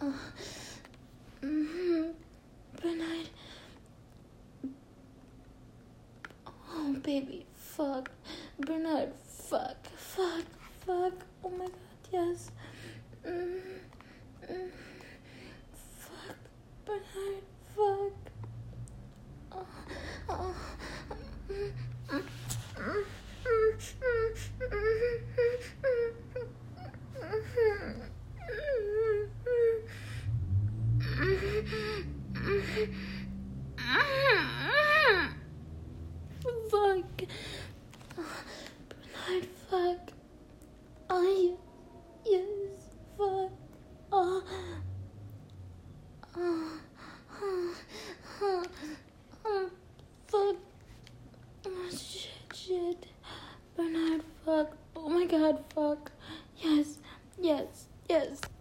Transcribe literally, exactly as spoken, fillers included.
Mm-hmm. Bernard. Oh, baby. Fuck. Bernard. Fuck. Fuck. Fuck. Oh my god, yes.